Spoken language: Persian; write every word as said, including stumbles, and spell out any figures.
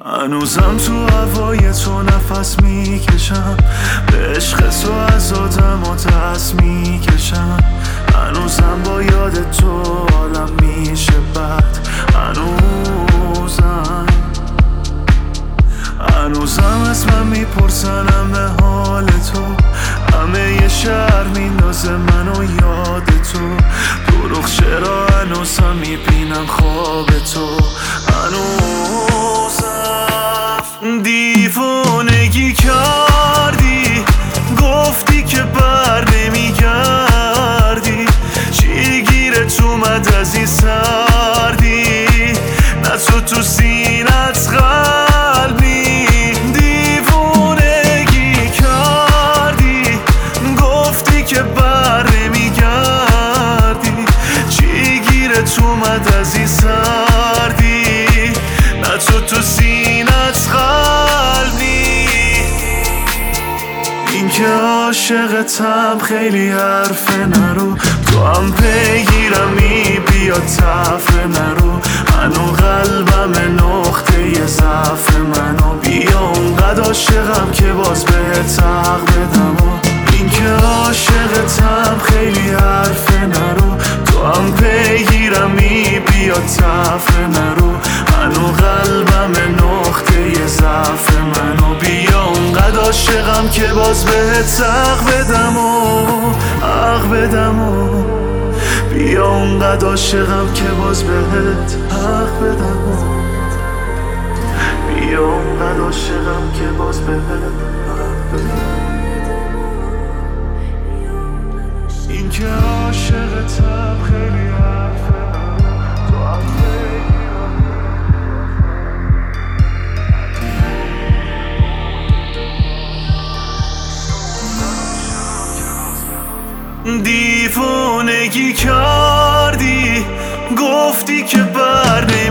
هنوزم تو هوای تو نفس میکشم، به عشق تو از آدم و دست میکشم. هنوزم با یاد تو حالم میشه بد، هنوزم هنوزم از من میپرسن همه حال تو، همه یه شهر میندازه منو یاد تو. دروغ چرا هنوزم میبینم خواب تو، هنوزم دیوونگی کردی، گفتی که بر نمیگردی. چی گیرت اومد از این سردی، نه تو تو سینت قلبی. دیوونگی کردی، گفتی که بر نمیگردی. چی گیرت اومد از این سردی، نه تو تو سینت قلبی. این که عاشقتم خیلی حرفه نرو، تو هم پیگیرمی بیا تفره نرو. منو قلبم نقطه ضعف منو، بیا اونقدر عاشقم که باز بهت حق بدم. این که عاشقتم خیلی حرفه نرو، تو هم پیگیرمی بیا تفره نرو. منو قلبم نقطه ضعف منو، بیا اونقدر عاشقم که باز بهت حق بدم و حق بدم و بیا اونقدر عاشقم که باز بهت حق بدم و بیا اونقدر عاشقم که باز بهت حق بدم. این که عاشقتم خیلی حرفه تو هم دیوونگی کردی، گفتی که بر